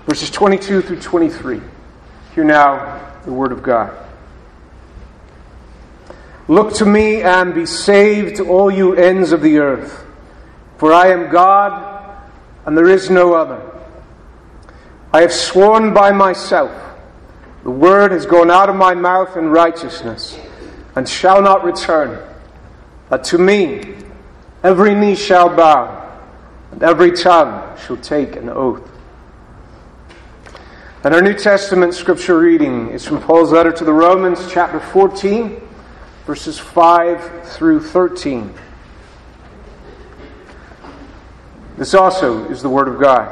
verses 22 through 23. Hear now the word of God. Look to me and be saved, all you ends of the earth, for I am God, and there is no other. I have sworn by myself, the word has gone out of my mouth in righteousness, and shall not return, that to me every knee shall bow, and every tongue shall take an oath. And our New Testament scripture reading is from Paul's letter to the Romans, chapter 14, verses 5 through 13. This also is the Word of God.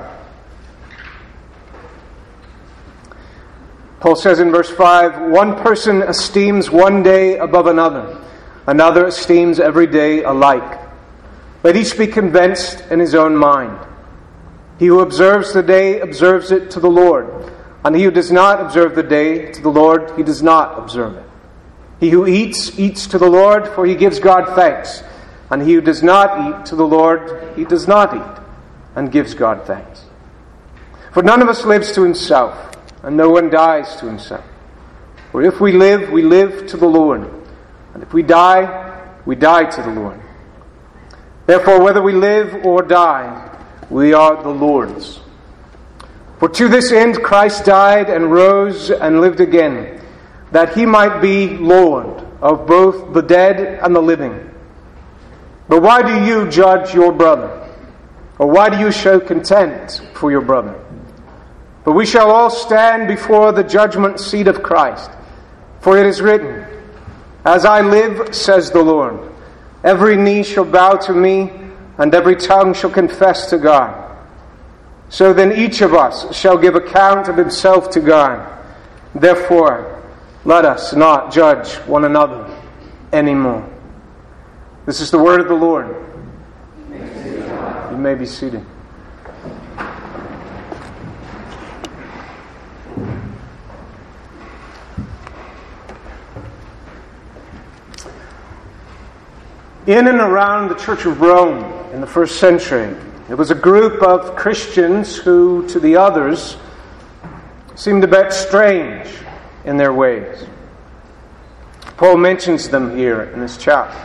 Paul says in verse 5, one person esteems one day above another, another esteems every day alike. Let each be convinced in his own mind. He who observes the day observes it to the Lord, and he who does not observe the day to the Lord, he does not observe it. He who eats, eats to the Lord, for he gives God thanks. And he who does not eat to the Lord, he does not eat, and gives God thanks. For none of us lives to himself, and no one dies to himself. For if we live to the Lord. And if we die to the Lord. Therefore, whether we live or die, we are the Lord's. For to this end Christ died and rose and lived again, that he might be Lord of both the dead and the living. But why do you judge your brother? Or why do you show contempt for your brother? But we shall all stand before the judgment seat of Christ. For it is written, as I live, says the Lord, every knee shall bow to me, and every tongue shall confess to God. So then each of us shall give account of himself to God. Therefore, let us not judge one another anymore. This is the word of the Lord. You may be seated. In and around the Church of Rome in the first century, there was a group of Christians who, to the others, seemed a bit strange in their ways. Paul mentions them here in this chapter.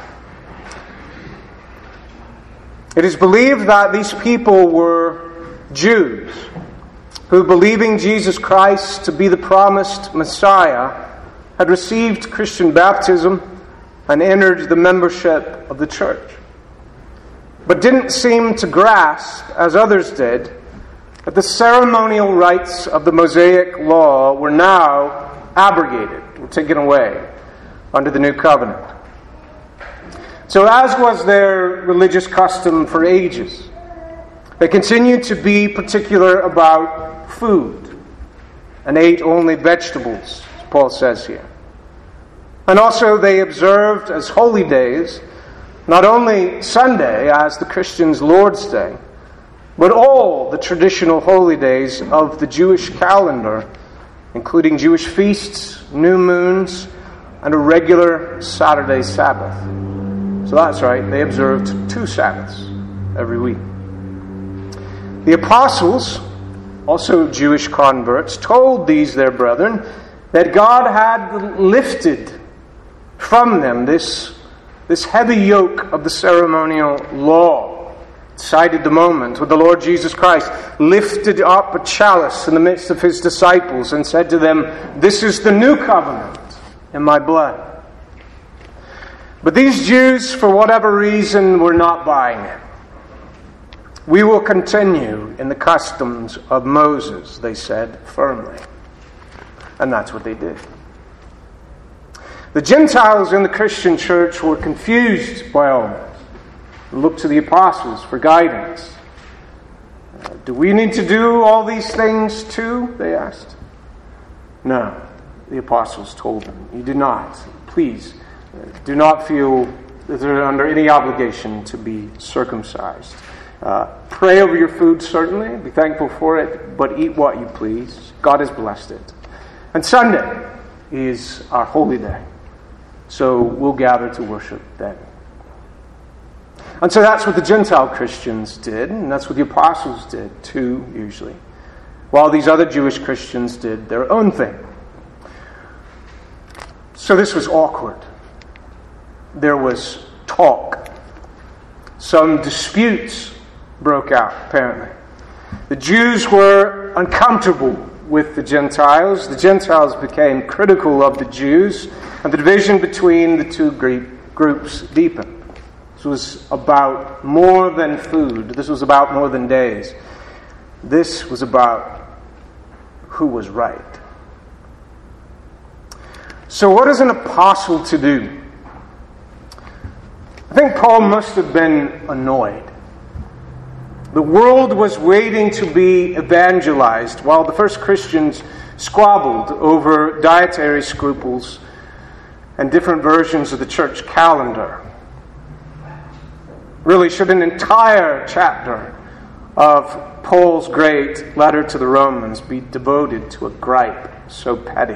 It is believed that these people were Jews who, believing Jesus Christ to be the promised Messiah, had received Christian baptism and entered the membership of the church, but didn't seem to grasp, as others did, that the ceremonial rites of the Mosaic law were now abrogated, were taken away under the new covenant. So as was their religious custom for ages, they continued to be particular about food and ate only vegetables, as Paul says here. And also they observed as holy days not only Sunday as the Christians' Lord's Day, but all the traditional holy days of the Jewish calendar, including Jewish feasts, new moons, and a regular Saturday Sabbath. So that's right, they observed 2 Sabbaths every week. The apostles, also Jewish converts, told these their brethren that God had lifted from them this heavy yoke of the ceremonial law. Cited the moment when the Lord Jesus Christ lifted up a chalice in the midst of his disciples and said to them, "This is the new covenant in my blood." But these Jews, for whatever reason, were not buying it. We will continue in the customs of Moses, they said firmly. And that's what they did. The Gentiles in the Christian church were confused by all this. They looked to the apostles for guidance. Do we need to do all these things too? They asked. No, the apostles told them. You do not. Please, do not feel that they're under any obligation to be circumcised. Pray over your food, certainly. Be thankful for it, but eat what you please. God has blessed it. And Sunday is our holy day. So we'll gather to worship then. And so that's what the Gentile Christians did, and that's what the apostles did too, usually. while these other Jewish Christians did their own thing. So this was awkward. There was talk. Some disputes broke out, apparently. The Jews were uncomfortable with the Gentiles. The Gentiles became critical of the Jews, and the division between the two groups deepened. This was about more than food. This was about more than days. This was about who was right. So what is an apostle to do? I think Paul must have been annoyed. The world was waiting to be evangelized while the first Christians squabbled over dietary scruples and different versions of the church calendar. Really, should an entire chapter of Paul's great letter to the Romans be devoted to a gripe so petty?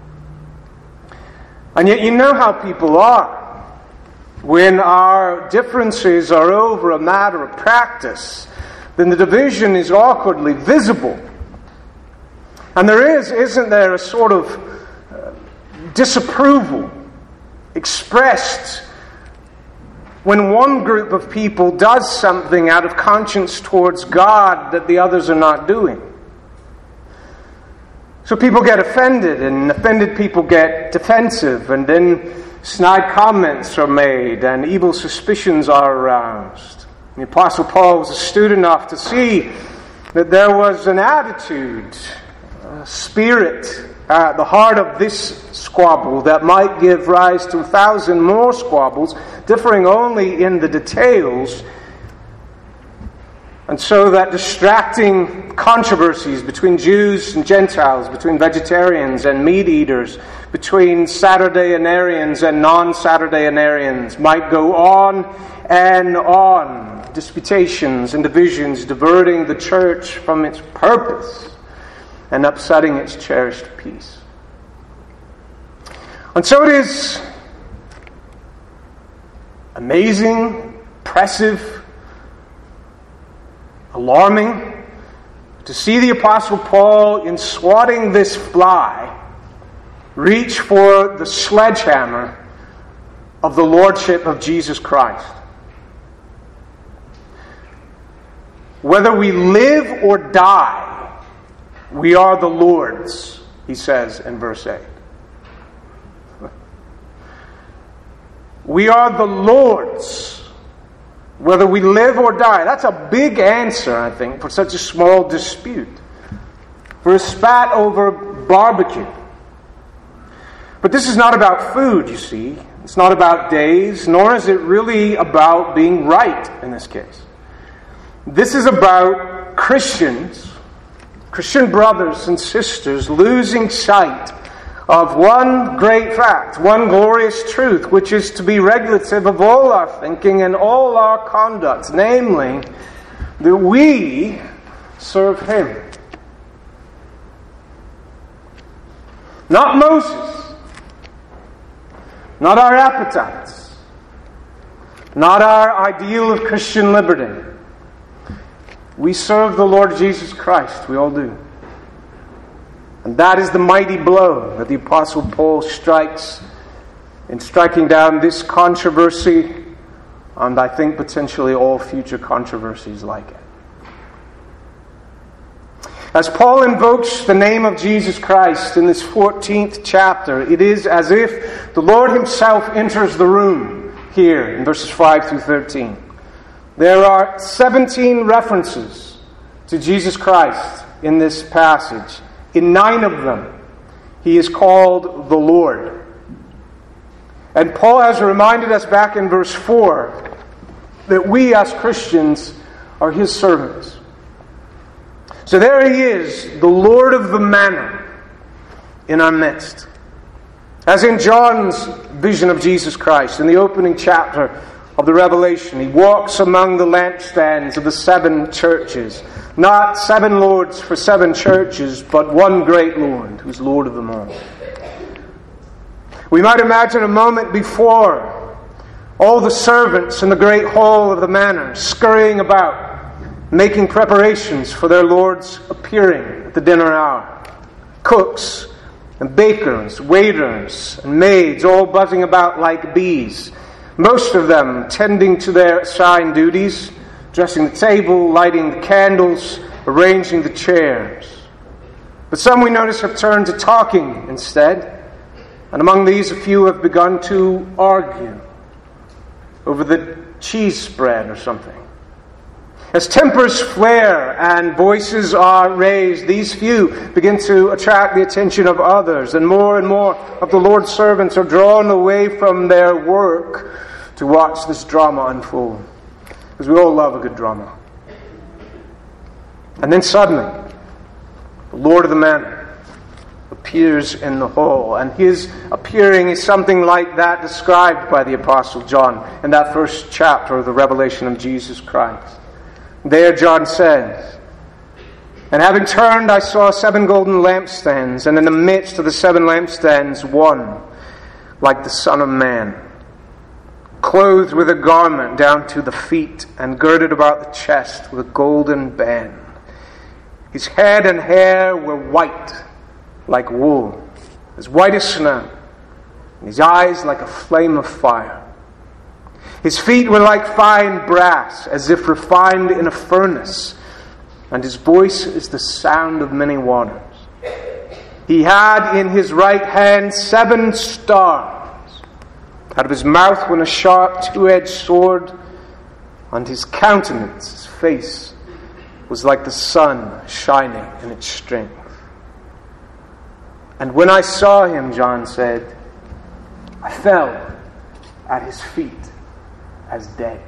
And yet you know how people are. When our differences are over a matter of practice, then the division is awkwardly visible. And isn't there a sort of disapproval expressed when one group of people does something out of conscience towards God that the others are not doing? So people get offended, and offended people get defensive, and then snide comments are made, and evil suspicions are aroused. The Apostle Paul was astute enough to see that there was an attitude, a spirit at the heart of this squabble that might give rise to 1,000 more squabbles, differing only in the details. And so that distracting controversies between Jews and Gentiles, between vegetarians and meat eaters, between Saturdayenarians and non-Saturdayenarians might go on and on. Disputations and divisions diverting the church from its purpose and upsetting its cherished peace. And so it is amazing, impressive, alarming to see the Apostle Paul, in swatting this fly, reach for the sledgehammer of the Lordship of Jesus Christ. Whether we live or die, we are the Lord's, he says in verse 8. We are the Lord's, whether we live or die. That's a big answer, I think, for such a small dispute. For a spat over barbecue. But this is not about food, you see. It's not about days, nor is it really about being right in this case. This is about Christians, Christian brothers and sisters, losing sight of one great fact, one glorious truth, which is to be regulative of all our thinking and all our conduct, namely, that we serve Him. Not Moses, not our appetites, not our ideal of Christian liberty. We serve the Lord Jesus Christ. We all do. And that is the mighty blow that the Apostle Paul strikes in striking down this controversy, and I think potentially all future controversies like it. As Paul invokes the name of Jesus Christ in this 14th chapter, it is as if the Lord Himself enters the room here in verses 5 through 13. There are 17 references to Jesus Christ in this passage. In 9 of them, He is called the Lord. And Paul has reminded us back in verse 4 that we as Christians are His servants. So there He is, the Lord of the manna in our midst. As in John's vision of Jesus Christ in the opening chapter of the Revelation, He walks among the lampstands of the 7 churches. Not 7 lords for 7 churches, but one great Lord, who's Lord of them all. We might imagine a moment before all the servants in the great hall of the manor scurrying about, making preparations for their Lord's appearing at the dinner hour. Cooks and bakers, waiters and maids, all buzzing about like bees, most of them tending to their assigned duties, dressing the table, lighting the candles, arranging the chairs. But some, we notice, have turned to talking instead, and among these a few have begun to argue over the cheese spread or something. As tempers flare and voices are raised, these few begin to attract the attention of others, and more of the Lord's servants are drawn away from their work to watch this drama unfold. Because we all love a good drama. And then suddenly, the Lord of the Manor appears in the hall, and his appearing is something like that described by the Apostle John in that first chapter of the Revelation of Jesus Christ. There John says, "And having turned, I saw 7 golden lampstands, and in the midst of the 7 lampstands one, like the Son of Man, clothed with a garment down to the feet, and girded about the chest with a golden band. His head and hair were white, like wool, as white as snow, and his eyes like a flame of fire. His feet were like fine brass, as if refined in a furnace, and his voice is the sound of many waters. He had in his right hand 7 stars. Out of his mouth went a sharp 2-edged sword, and his countenance, his face, was like the sun shining in its strength. And when I saw him," John said, "I fell at his feet as dead."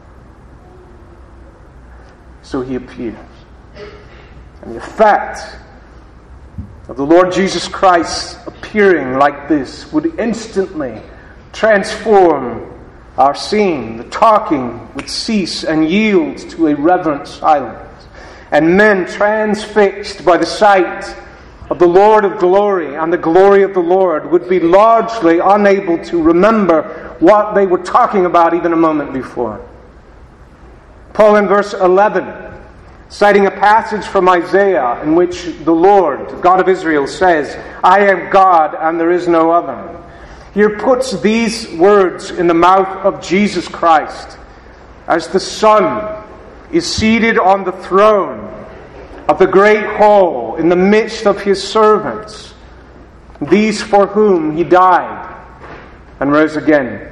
So he appears. And the effect of the Lord Jesus Christ appearing like this would instantly transform our scene. The talking would cease and yield to a reverent silence. And men, transfixed by the sight of the Lord of glory and the glory of the Lord, would be largely unable to remember what they were talking about even a moment before. Paul in verse 11, citing a passage from Isaiah in which the Lord, God of Israel, says, "I am God and there is no other," here puts these words in the mouth of Jesus Christ as the Son is seated on the throne of the great hall in the midst of his servants, these for whom he died and rose again.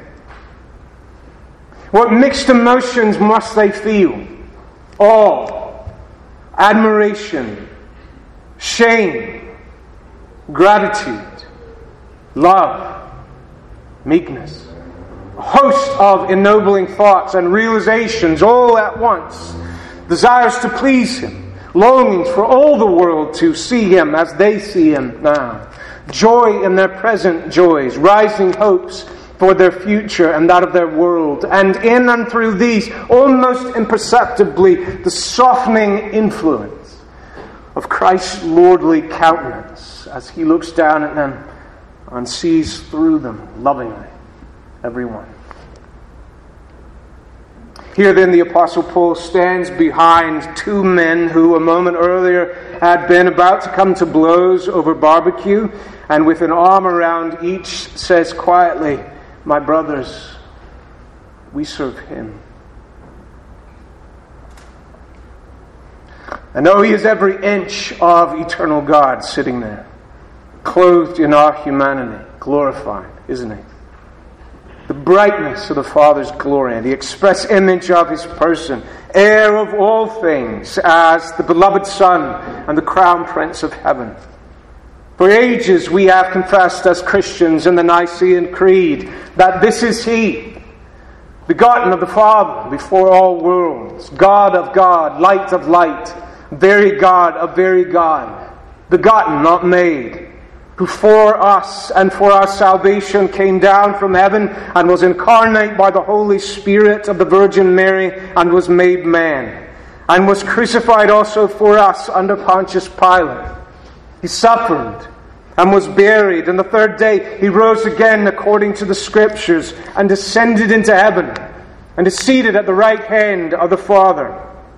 What mixed emotions must they feel? Awe, admiration, shame, gratitude, love, meekness. A host of ennobling thoughts and realizations all at once. Desires to please him. Longings for all the world to see him as they see him now. Joy in their present joys. Rising hopes for their future and that of their world. And in and through these, almost imperceptibly, the softening influence of Christ's lordly countenance as he looks down at them and sees through them lovingly everyone. Here then the Apostle Paul stands behind 2 men who a moment earlier had been about to come to blows over barbecue, and with an arm around each says quietly, "My brothers, we serve him." I know he is every inch of eternal God sitting there, clothed in our humanity, glorified, isn't he? The brightness of the Father's glory, and the express image of his person, heir of all things, as the beloved Son and the crown prince of heaven. For ages we have confessed as Christians in the Nicene Creed that this is he, begotten of the Father before all worlds, God of God, light of light, very God of very God, begotten, not made, who for us and for our salvation came down from heaven and was incarnate by the Holy Spirit of the Virgin Mary and was made man, and was crucified also for us under Pontius Pilate. He suffered and was buried, and the 3rd day he rose again according to the Scriptures and ascended into heaven and is seated at the right hand of the Father.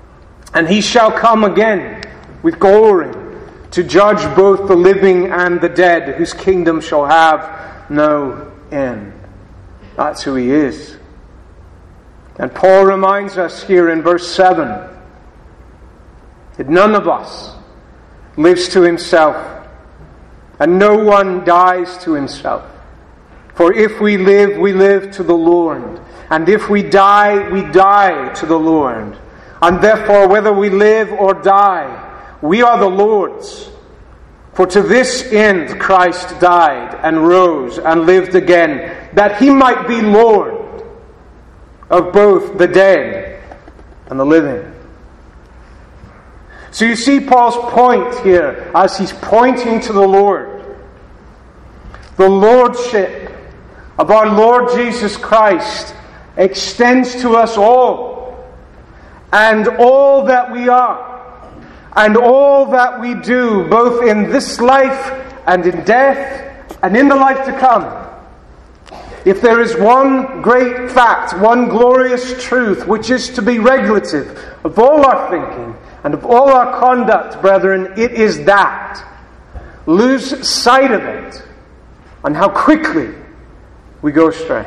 And he shall come again with glory to judge both the living and the dead, whose kingdom shall have no end. That's who he is. And Paul reminds us here in verse 7 that none of us lives to himself, and no one dies to himself. For if we live to the Lord. And if we die to the Lord. And therefore, whether we live or die, we are the Lord's. For to this end Christ died and rose and lived again, that he might be Lord of both the dead and the living. So you see Paul's point here as he's pointing to the Lord. The Lordship of our Lord Jesus Christ extends to us all, and all that we are, and all that we do, both in this life and in death and in the life to come. If there is one great fact, one glorious truth, which is to be regulative of all our thinking and of all our conduct, brethren, it is that. Lose sight of it, and how quickly we go astray.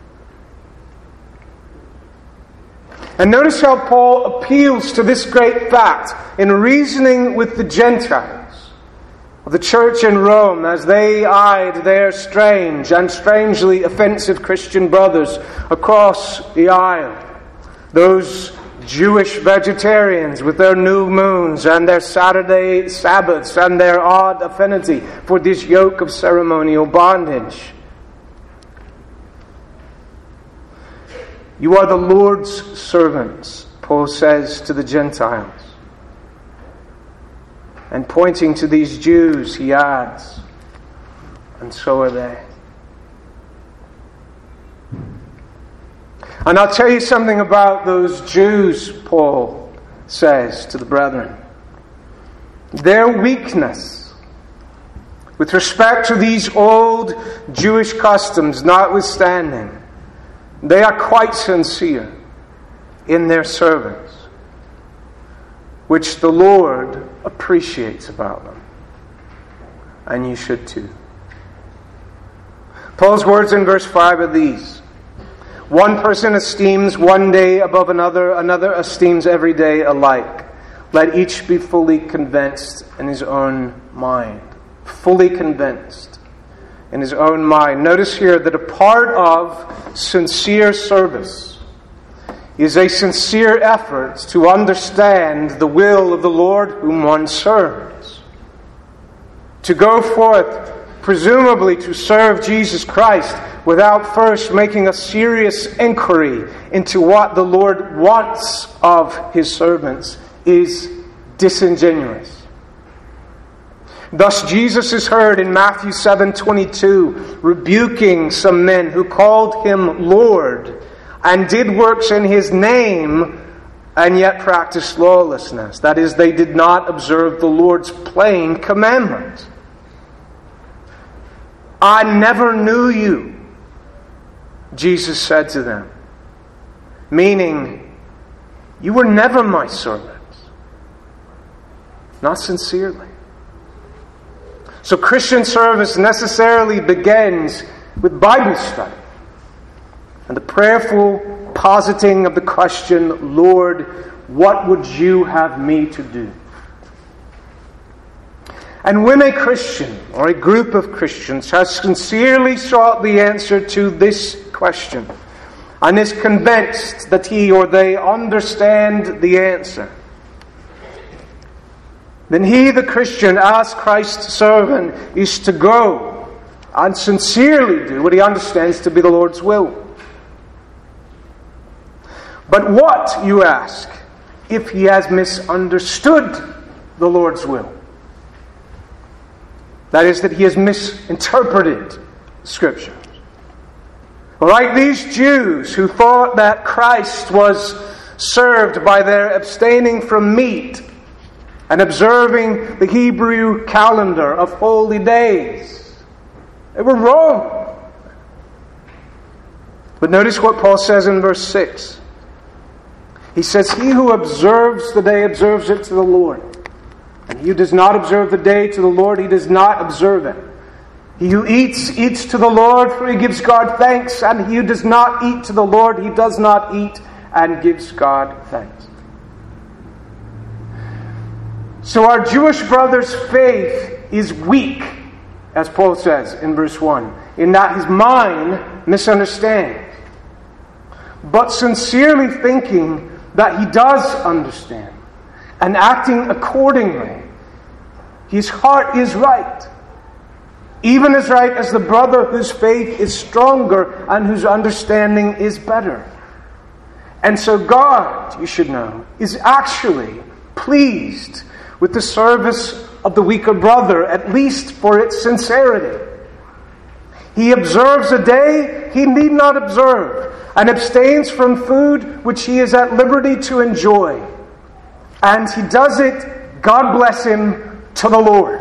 And notice how Paul appeals to this great fact in reasoning with the Gentiles of the church in Rome as they eyed their strange and strangely offensive Christian brothers across the aisle. Those Jewish vegetarians with their new moons and their Saturday Sabbaths and their odd affinity for this yoke of ceremonial bondage. You are the Lord's servants, Paul says to the Gentiles. And pointing to these Jews, he adds, and so are they. And I'll tell you something about those Jews, Paul says to the brethren. Their weakness with respect to these old Jewish customs notwithstanding, they are quite sincere in their servants, which the Lord appreciates about them. And you should too. Paul's words in verse 5 are these. One person esteems one day above another, another esteems every day alike. Let each be fully convinced in his own mind. Fully convinced in his own mind. Notice here that a part of sincere service is a sincere effort to understand the will of the Lord whom one serves. To go forth, presumably to serve Jesus Christ, without first making a serious inquiry into what the Lord wants of His servants is disingenuous. Thus Jesus is heard in Matthew 7:22, rebuking some men who called Him Lord and did works in His name and yet practiced lawlessness. That is, they did not observe the Lord's plain commandment. I never knew you, Jesus said to them. Meaning, you were never my servants. Not sincerely. So Christian service necessarily begins with Bible study and the prayerful positing of the question, Lord, what would you have me to do? And when a Christian or a group of Christians has sincerely sought the answer to this question and is convinced that he or they understand the answer, then he, the Christian, as Christ's servant, is to go and sincerely do what he understands to be the Lord's will. But what, you ask, if he has misunderstood the Lord's will? That is, that he has misinterpreted Scripture. Like these Jews who thought that Christ was served by their abstaining from meat and observing the Hebrew calendar of holy days. They were wrong. But notice what Paul says in verse 6. He says, he who observes the day observes it to the Lord. And he who does not observe the day to the Lord, he does not observe it. He who eats, eats to the Lord, for he gives God thanks. And he who does not eat to the Lord, he does not eat and gives God thanks. So our Jewish brother's faith is weak, as Paul says in verse 1, in that his mind misunderstands. But sincerely thinking that he does understand, and acting accordingly, his heart is right. Even as right as the brother whose faith is stronger and whose understanding is better. And so God, you should know, is actually pleased with the service of the weaker brother, at least for its sincerity. He observes a day he need not observe, and abstains from food which he is at liberty to enjoy. And he does it, God bless him, to the Lord.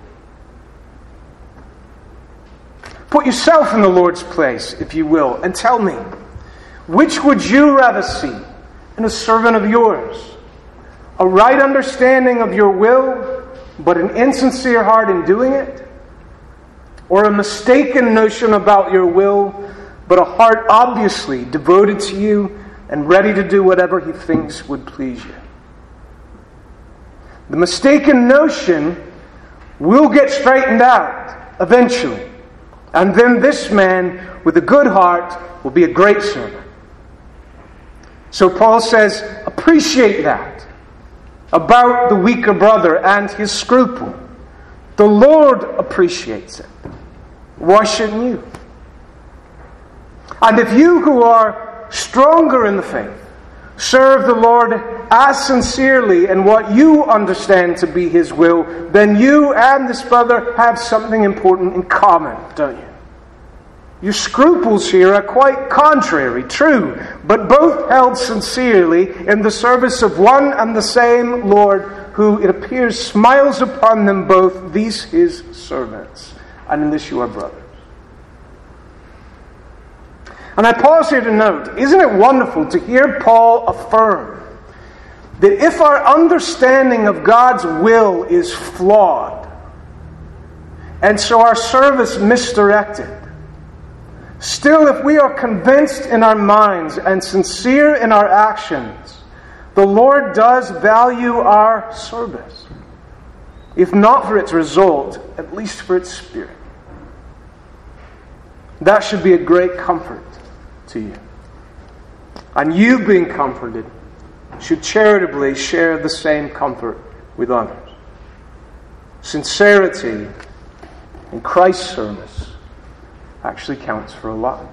Put yourself in the Lord's place, if you will, and tell me, which would you rather see in a servant of yours? A right understanding of your will, but an insincere heart in doing it? Or a mistaken notion about your will, but a heart obviously devoted to you and ready to do whatever he thinks would please you? The mistaken notion will get straightened out eventually. And then this man with a good heart will be a great servant. So Paul says, appreciate that about the weaker brother and his scruple. The Lord appreciates it. Why shouldn't you? And if you who are stronger in the faith serve the Lord as sincerely in what you understand to be his will, then you and this brother have something important in common, don't you? Your scruples here are quite contrary, true, but both held sincerely in the service of one and the same Lord, who, it appears, smiles upon them both, these his servants. And in this you are brothers. And I pause here to note, isn't it wonderful to hear Paul affirm that if our understanding of God's will is flawed, and so our service misdirected, still if we are convinced in our minds and sincere in our actions, the Lord does value our service, if not for its result, at least for its spirit. That should be a great comfort to you. And you, being comforted, should charitably share the same comfort with others. Sincerity in Christ's service actually counts for a lot.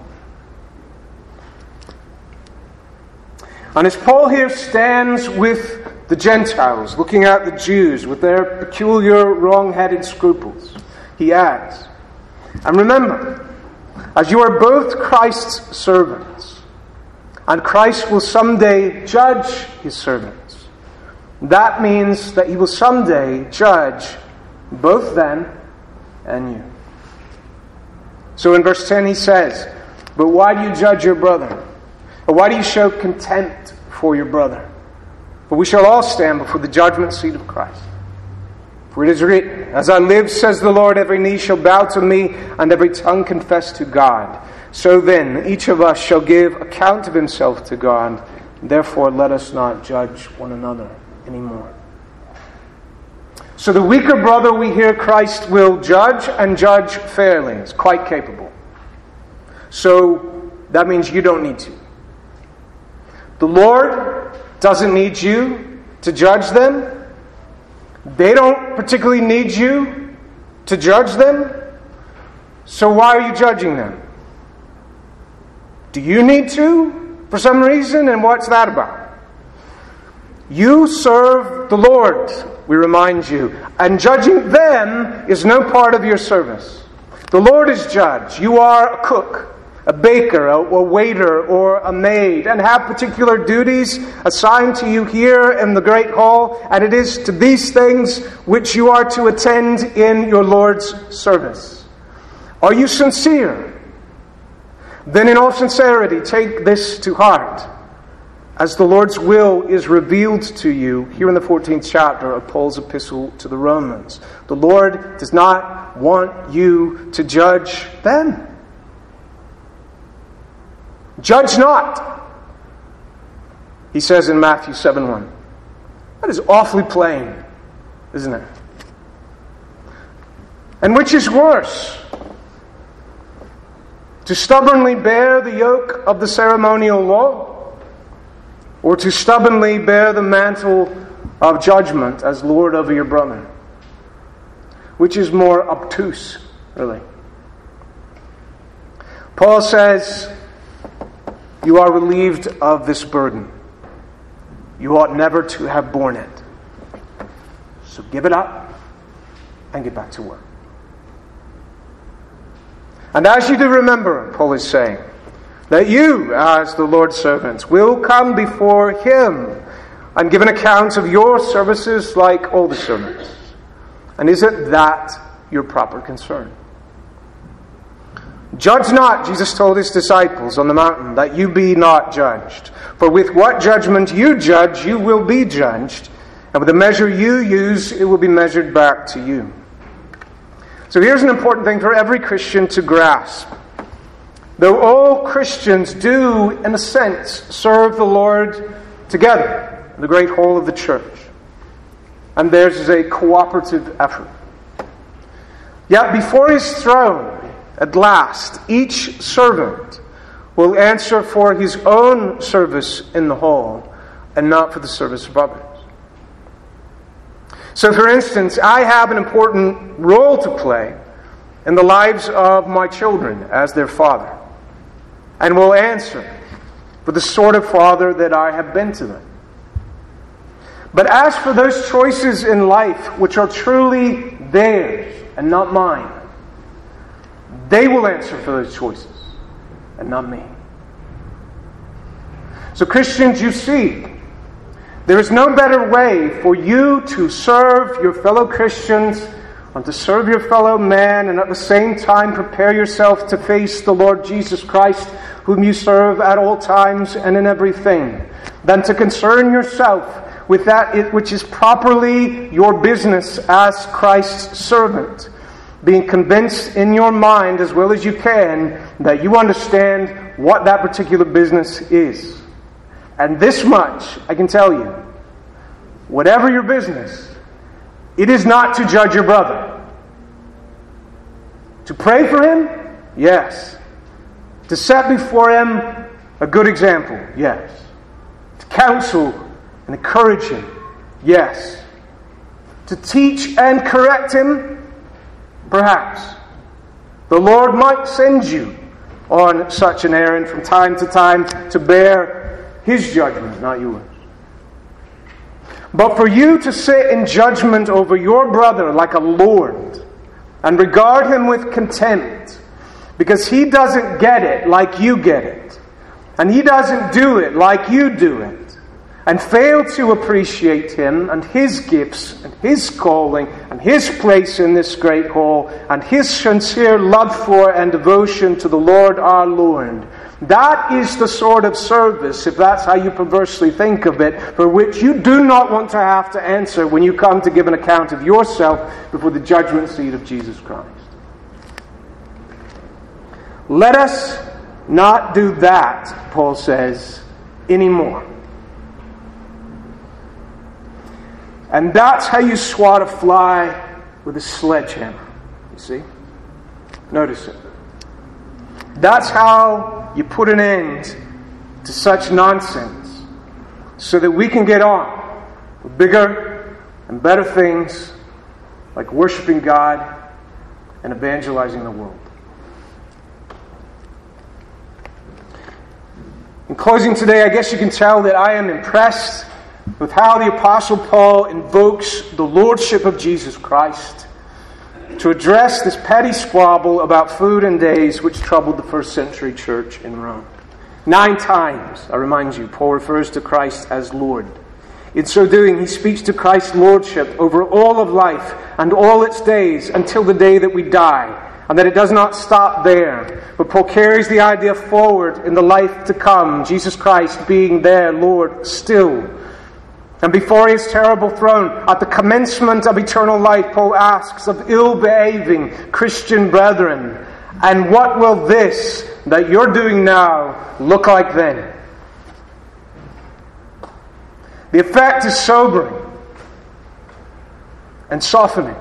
And as Paul here stands with the Gentiles, looking at the Jews with their peculiar wrong-headed scruples, he adds, and remember, as you are both Christ's servants, and Christ will someday judge his servants, that means that he will someday judge both them and you. So in verse 10 he says, but why do you judge your brother? Or why do you show contempt for your brother? For we shall all stand before the judgment seat of Christ. For it is written, as I live, says the Lord, every knee shall bow to me, and every tongue confess to God. So then, each of us shall give account of himself to God. Therefore, let us not judge one another anymore. So the weaker brother, we hear, Christ will judge, and judge fairly. It's quite capable. So that means you don't need to. The Lord doesn't need you to judge them. They don't particularly need you to judge them. So why are you judging them? Do you need to for some reason? And what's that about? You serve the Lord, we remind you. And judging them is no part of your service. The Lord is judge. You are a cook, a baker, a waiter, or a maid, and have particular duties assigned to you here in the great hall, and it is to these things which you are to attend in your Lord's service. Are you sincere? Then in all sincerity take this to heart, as the Lord's will is revealed to you here in the 14th chapter of Paul's epistle to the Romans. The Lord does not want you to judge them. Judge not, he says in Matthew 7:1. That is awfully plain, isn't it? And which is worse? To stubbornly bear the yoke of the ceremonial law, or to stubbornly bear the mantle of judgment as Lord over your brother? Which is more obtuse, really? Paul says, you are relieved of this burden. You ought never to have borne it. So give it up and get back to work. And as you do remember, Paul is saying, that you, as the Lord's servants, will come before Him and give an account of your services like all the servants. And isn't that your proper concern? Judge not, Jesus told His disciples on the mountain, that you be not judged. For with what judgment you judge, you will be judged. And with the measure you use, it will be measured back to you. So here's an important thing for every Christian to grasp. Though all Christians do, in a sense, serve the Lord together in the great whole of the church, and theirs is a cooperative effort, yet before His throne, at last, each servant will answer for his own service in the whole, and not for the service of others. So, for instance, I have an important role to play in the lives of my children as their father, and will answer for the sort of father that I have been to them. But as for those choices in life which are truly theirs and not mine, they will answer for those choices and not me. So Christians, you see, there is no better way for you to serve your fellow Christians and to serve your fellow man, and at the same time prepare yourself to face the Lord Jesus Christ, whom you serve at all times and in everything, than to concern yourself with that which is properly your business as Christ's servant, being convinced in your mind as well as you can that you understand what that particular business is. And this much I can tell you: whatever your business, it is not to judge your brother. To pray for him? Yes. To set before him a good example? Yes. To counsel and encourage him? Yes. To teach and correct him? Perhaps. The Lord might send you on such an errand from time to time to bear His judgment, not yours. But for you to sit in judgment over your brother like a lord and regard him with contempt because he doesn't get it like you get it, and he doesn't do it like you do it, and fail to appreciate him and his gifts and his calling and his place in this great hall and his sincere love for and devotion to the Lord our Lord, that is the sort of service, if that's how you perversely think of it, for which you do not want to have to answer when you come to give an account of yourself before the judgment seat of Jesus Christ. Let us not do that, Paul says, anymore. And that's how you swat a fly with a sledgehammer, you see? Notice it. That's how you put an end to such nonsense, so that we can get on with bigger and better things like worshiping God and evangelizing the world. In closing today, I guess you can tell that I am impressed with how the Apostle Paul invokes the Lordship of Jesus Christ to address this petty squabble about food and days which troubled the first century church in Rome. 9 times, I remind you, Paul refers to Christ as Lord. In so doing, he speaks to Christ's Lordship over all of life and all its days until the day that we die, And that it does not stop there, but Paul carries the idea forward in the life to come, Jesus Christ being their Lord still. And before His terrible throne, at the commencement of eternal life, Paul asks of ill-behaving Christian brethren, and what will this that you're doing now look like then? The effect is sobering and softening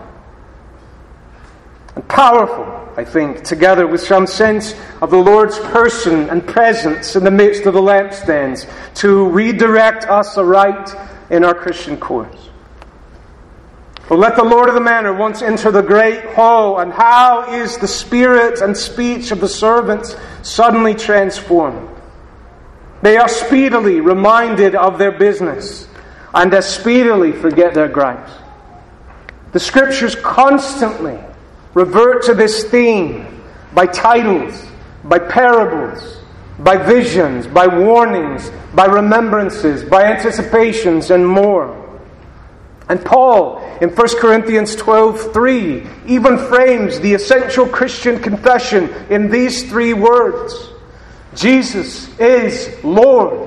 and powerful, I think, together with some sense of the Lord's person and presence in the midst of the lampstands to redirect us aright in our Christian course. Well, let the Lord of the manor once enter the great hall, and how is the spirit and speech of the servants suddenly transformed? They are speedily reminded of their business, and as speedily forget their gripes. The Scriptures constantly revert to this theme by titles, by parables, by visions, by warnings, by remembrances, by anticipations, and more. And Paul, in 1 Corinthians 12:3, even frames the essential Christian confession in these three words: Jesus is Lord.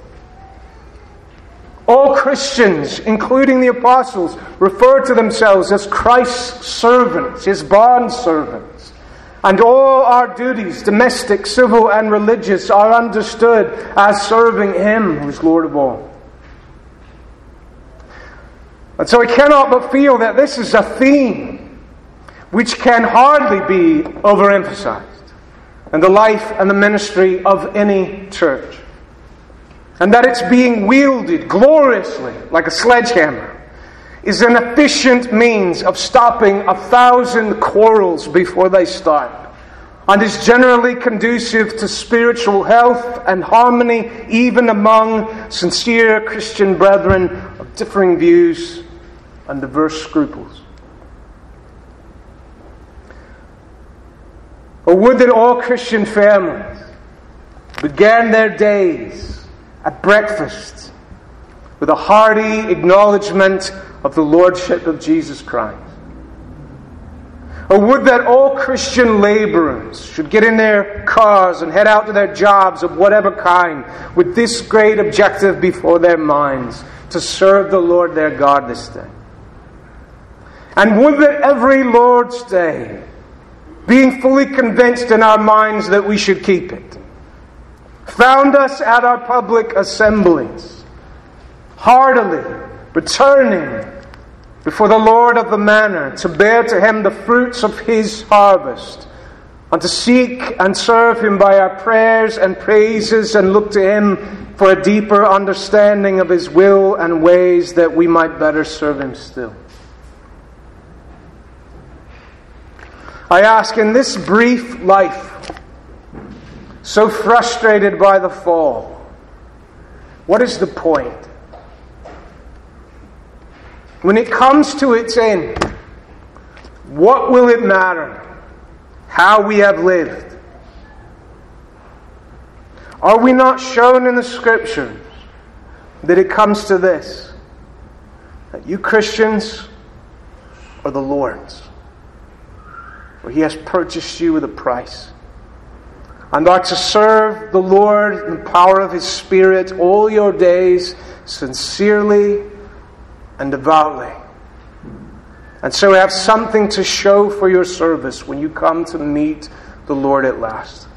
All Christians, including the apostles, refer to themselves as Christ's servants, His bondservants. And all our duties, domestic, civil, and religious, are understood as serving Him who is Lord of all. And so I cannot but feel that this is a theme which can hardly be overemphasized in the life and the ministry of any church. And that it's being wielded gloriously like a sledgehammer is an efficient means of stopping 1,000 quarrels before they start, and is generally conducive to spiritual health and harmony even among sincere Christian brethren of differing views and diverse scruples. Or would that all Christian families began their days at breakfast with a hearty acknowledgement of the Lordship of Jesus Christ. Or would that all Christian laborers should get in their cars and head out to their jobs of whatever kind with this great objective before their minds: to serve the Lord their God this day. And would that every Lord's Day, being fully convinced in our minds that we should keep it, found us at our public assemblies, heartily returning before the Lord of the manor to bear to Him the fruits of His harvest, and to seek and serve Him by our prayers and praises, and look to Him for a deeper understanding of His will and ways, that we might better serve Him still. I ask, in this brief life, so frustrated by the fall, what is the point? When it comes to its end, what will it matter how we have lived? Are we not shown in the Scriptures that it comes to this: that you Christians are the Lord's, for He has purchased you with a price, and are to serve the Lord in the power of His Spirit all your days, sincerely and devoutly, and so have something to show for your service when you come to meet the Lord at last.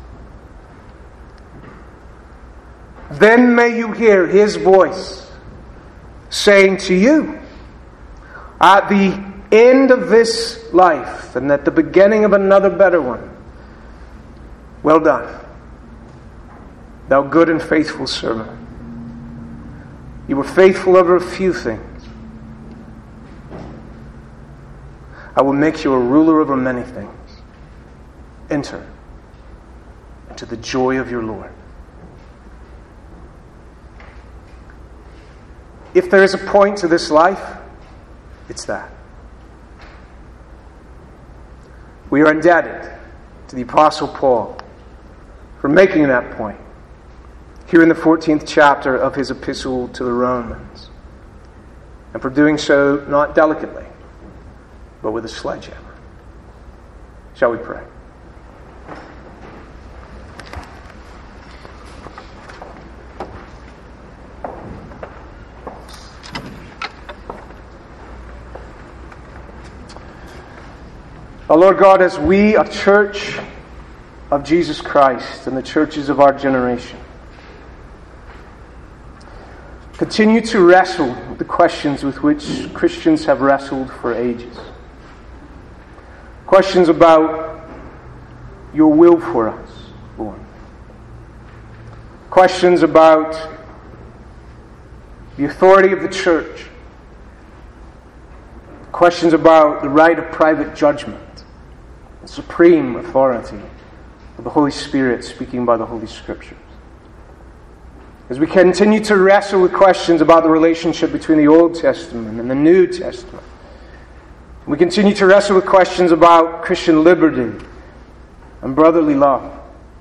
Then may you hear His voice saying to you, at the end of this life and at the beginning of another better one, well done, thou good and faithful servant. You were faithful over a few things. I will make you a ruler over many things. Enter into the joy of your Lord. If there is a point to this life, it's that. We are indebted to the Apostle Paul for making that point here in the 14th chapter of his epistle to the Romans, and for doing so not delicately, but with a sledgehammer. Shall we pray? O Lord God, as we, a church of Jesus Christ and the churches of our generation, continue to wrestle with the questions with which Christians have wrestled for ages. Questions about your will for us, Lord. Questions about the authority of the church. Questions about the right of private judgment, the supreme authority of the Holy Spirit speaking by the Holy Scriptures. As we continue to wrestle with questions about the relationship between the Old Testament and the New Testament, we continue to wrestle with questions about Christian liberty and brotherly love.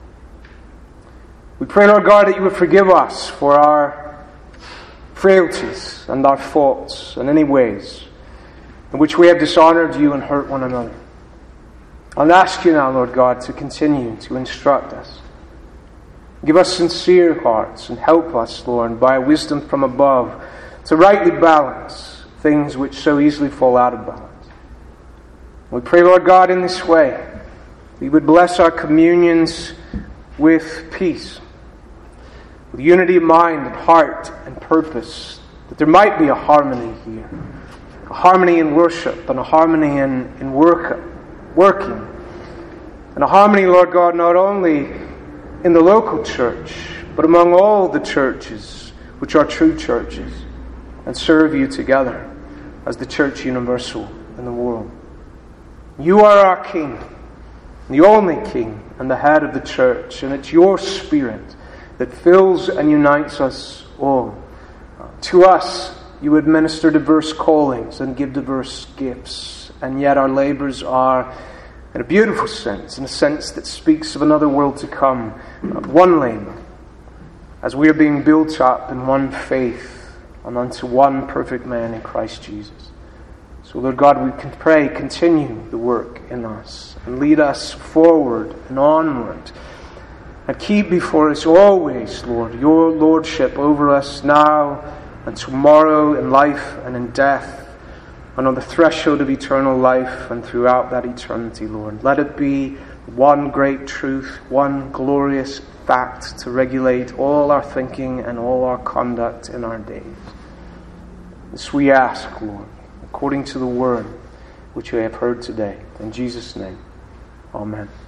We pray, Lord God, that you would forgive us for our frailties and our faults and any ways in which we have dishonored you and hurt one another. I'll ask you now, Lord God, to continue to instruct us. Give us sincere hearts and help us, Lord, by wisdom from above, to rightly balance things which so easily fall out of balance. We pray, Lord God, in this way, we would bless our communions with peace, with unity of mind and heart and purpose, that there might be a harmony here, a harmony in worship and a harmony in working, and a harmony, Lord God, not only in the local church, but among all the churches which are true churches and serve you together as the church universal in the world. You are our King, the only King and the head of the church, and it's your Spirit that fills and unites us all. To us, you administer diverse callings and give diverse gifts, and yet our labors are, in a beautiful sense, in a sense that speaks of another world to come, one labor, as we are being built up in one faith and unto one perfect man in Christ Jesus. So, Lord God, we can pray, continue the work in us and lead us forward and onward. And keep before us always, Lord, your lordship over us now and tomorrow in life and in death and on the threshold of eternal life and throughout that eternity, Lord. Let it be one great truth, one glorious fact to regulate all our thinking and all our conduct in our days. This we ask, Lord, according to the word which we have heard today. In Jesus' name, amen.